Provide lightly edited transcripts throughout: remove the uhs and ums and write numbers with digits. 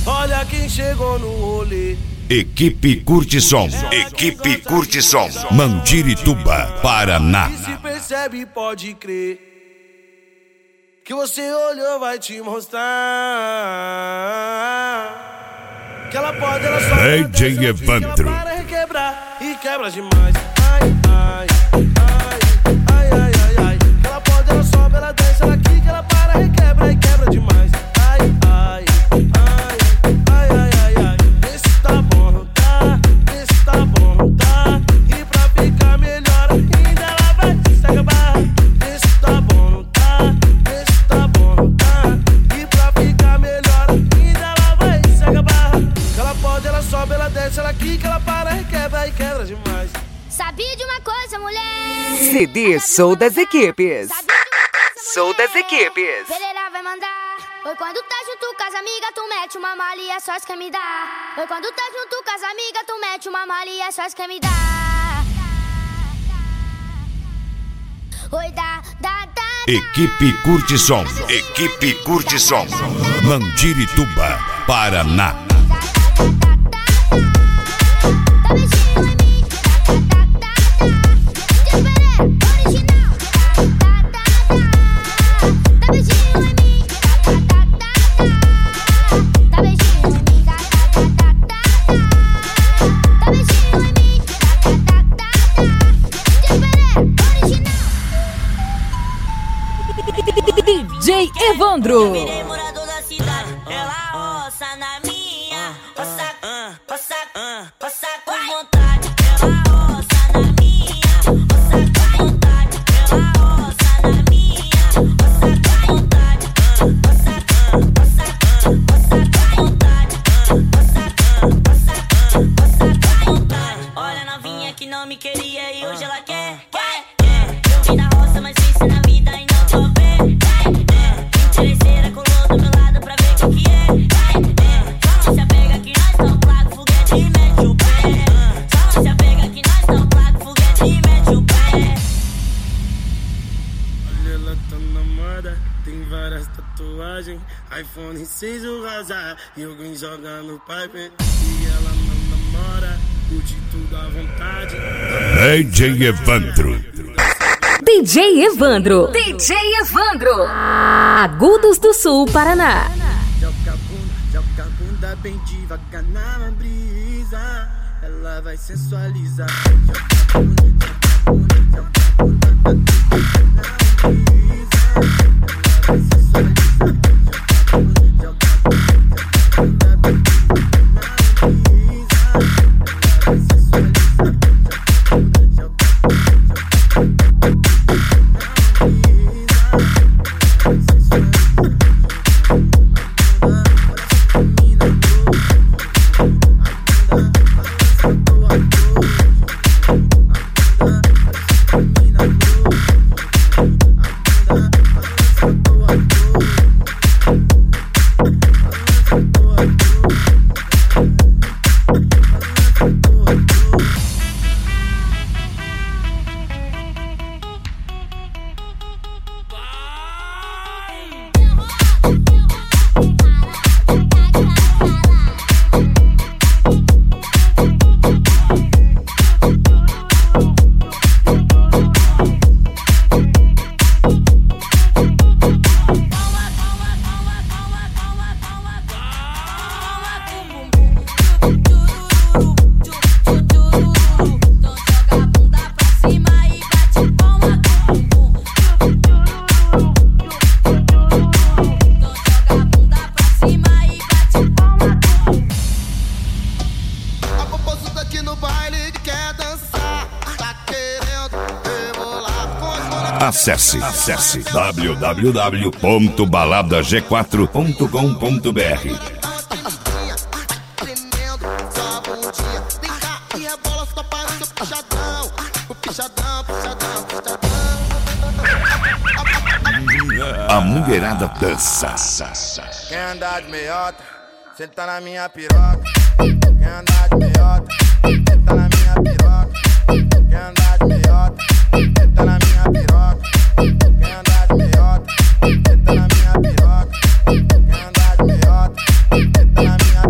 Olha quem chegou no rolê. Equipe Curte Som. Equipe Curte Som. Mandirituba, Paraná. E se percebe, pode crer, que você olhou, vai te mostrar que ela pode, ela só DJ Evandro. ela para requebrar e quebra demais. Ai, ai, ai, ai, ai, ai, ai. Que ela pode, ela sobe, ela desce, ela quica, ela para, requebra e quebra demais. Ai, ai, ai, ai, ai, ai, ai. Vê se tá bom, não tá? Vê se tá bom, não tá? E pra ficar melhor ainda, ela vai se acabar. Vê se tá bom, não tá? Vê se tá bom, não tá? E pra ficar melhor ainda, ela vai se acabar. Que ela pode, ela sobe, ela desce, ela quica, ela para, requebra e quebra demais. Sabia de uma coisa, mulher? CD Show das Equipes. Show das Equipes. Pereira vai mandar. Oi, quando tá junto com as amigas, tu mete uma mala e é só isso que me dá. Oi, quando tá junto com as amigas, tu mete uma mala e é só isso que me dá. Oi, dá. Equipe Curte Som. Equipe Curte Som. Mandirituba, Paraná. Tá mexendo em mim. Original. Tá mexendo em mim. Tá mexendo em mim. Tá mexendo em mim. DJ Evandro. Virei morador da cidade, ela roça na minha, roça com vontade. Ela roça na minha, roça com vontade. Ela roça na minha, roça com vontade. Roça com vontade. Roça com vontade. Olha a novinha que não me queria e hoje ela quer. Eu vim da roça, mas venci na vida e não tô vendo. Interesseira colou do meu lado pra ver o que é. Só se apega que nós tão placo, foguete e mete o pé. Só se apega que nós tão placo, foguete e mete o pé. Olha, ela tá na moda, tem várias tatuagens, iPhone 6 o razar, e alguém joga no pipe. E ela não namora, curte tudo à vontade. DJ Evandro. DJ Evandro. DJ Evandro. Agudos do Sul, Paraná. Joga a bunda bem devagar na brisa, ela vai sensualizar. Joga a bunda na brisa, ela vai sensualizar. Joga a bunda bem devagar na brisa, ela vai sensualizar. Acesse www.baladag4.com.br. A mulherada dança. Quem andar de meiota, senta na minha piroca. Quem andar de meiota, senta na minha piroca. Quem andar de meiota, senta na minha piroca. Quem andar de meiota, senta na minha piroca. Quem andar de meiota, senta na minha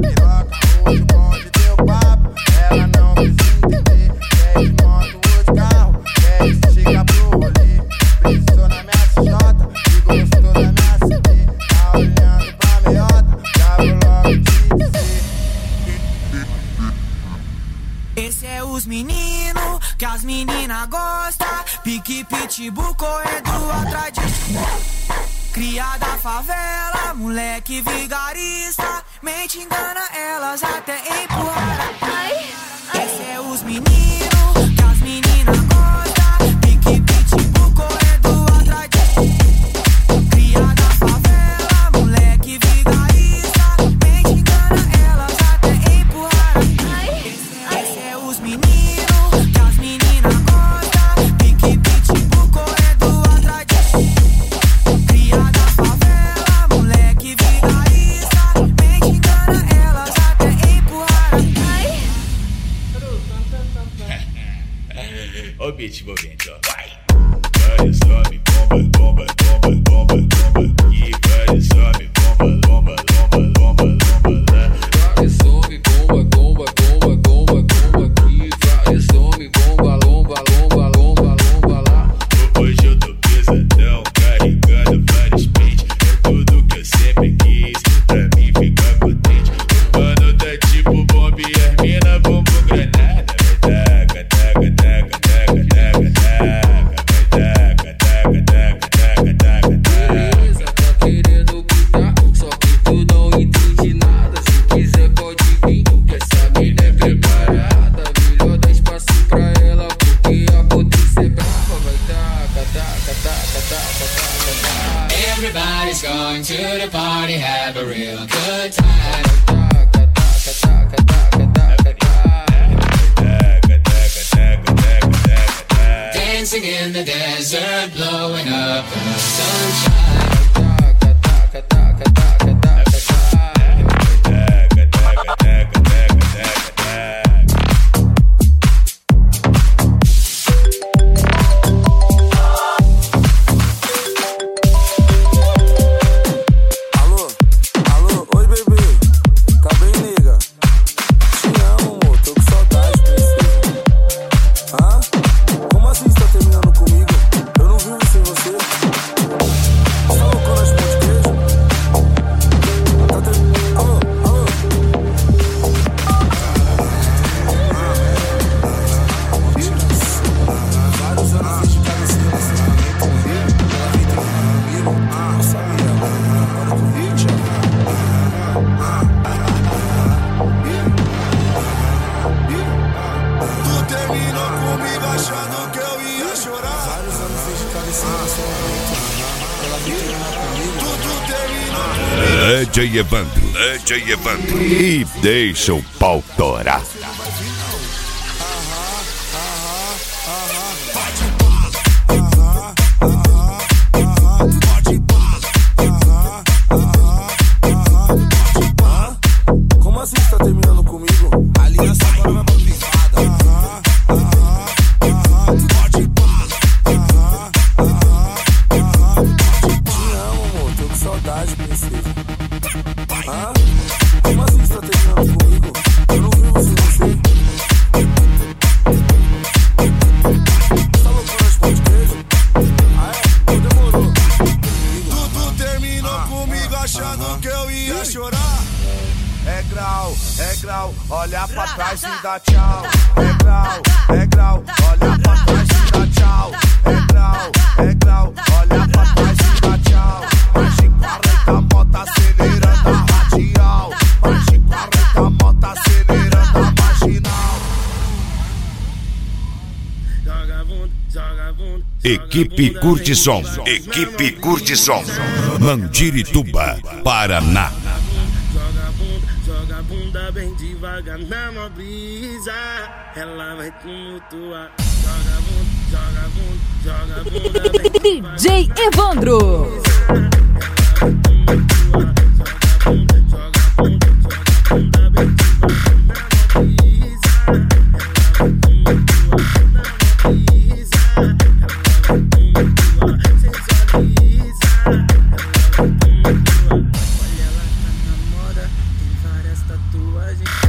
os meninos que as meninas gostam. Pique pitbull correndo atrás de cria da favela, moleque vigarista. Mente engana elas até empurrar. Esse é os meninos que as meninas gostam. Pique pitbull correndo atrás de cria da favela, moleque vigarista. Mente engana elas até empurrar. Esse é os meninos que as meninas gostam. Pique pitbull correndo atrás de cria da favela, moleque vigarista. Mente engana elas até empurrar. Ó o beat movendo, ó. Vai! Vai, some, bomba, bomba, bomba, bomba, bomba. E vai, some, bomba, bomba, bomba, bomba, bomba. Vai, some, bomba, bomba, bomba, bomba, bomba. E vai, some, bomba, lomba, lomba, lomba, lomba lá. Hoje eu tô pesadão, carregando vários pentes. É tudo que eu sempre quis, pra mim ficar contente. O mano tá tipo bomba e as mina bumbum granada. Taca, taca, taca, taca, taca, taca, taca, taca, taca, taca. Beleza, tá querendo gritar, só que tu não entende nada. Se quiser pode vir, que essa mina é preparada. Melhor dar espaço pra ela, porque a potência é brava. Vai taca, taca, taca, taca, taca, taca. Everybody's going to the party, have a real good time. Taca, taca, taca, taca, taca, taca. Dancing in the desert, blowing up the sunshine. Taca, taca, taca, taca, taca, Alô, alô, oi bebê, tá bem nega? Te amo, amor, tô com saudade, princesa. Hã? Como assim você tá terminando comigo? Eu não vivo sem você. Você tá loucando as pão de queijo? Tá alô, alô. Vários anos dedicados a esse relacionamento comigo. Ela vem terminar comigo. Não sabia, agora que eu vi, tchau. Tu terminou comigo achando que eu ia chorar. Vários anos dedicados a esse relacionamento. Ela vem terminar comigo. Tu terminou comigo. DJ Evandro, DJ Evandro. E deixa o pau torar. Como assim você tá terminando comigo? A aliança agora vai pra privada. Te amo, amor, tô com saudade, princesa. Hã? Como assim você tá terminando comigo? Eu não vivo sem você. Você tá loucando as pão de queijo? Ah é? Então demorou. Tu terminou comigo achando que eu ia chorar. É grau, olha pra trás e dá tchau. É grau, olha pra trás e dá tchau. É grau, olha pra trás e dá tchau. Mais de 40 moto acelerando a radial. Mais de 40 moto acelerando a marginal. Equipe Curte Som, Equipe Curte Som, Mandirituba, Paraná. Joga a bunda bem devagar na mó brisa. Ela vai tumultuar. Joga a bunda bem devagar. DJ Evandro. Joga a bunda bem devagar na mó brisa. Ela vai tumultuar na mó brisa. Ela vai tumultuar, sensualiza. Ela vai tumultuar. Olha, ela tá na moda, tem várias tatuagens.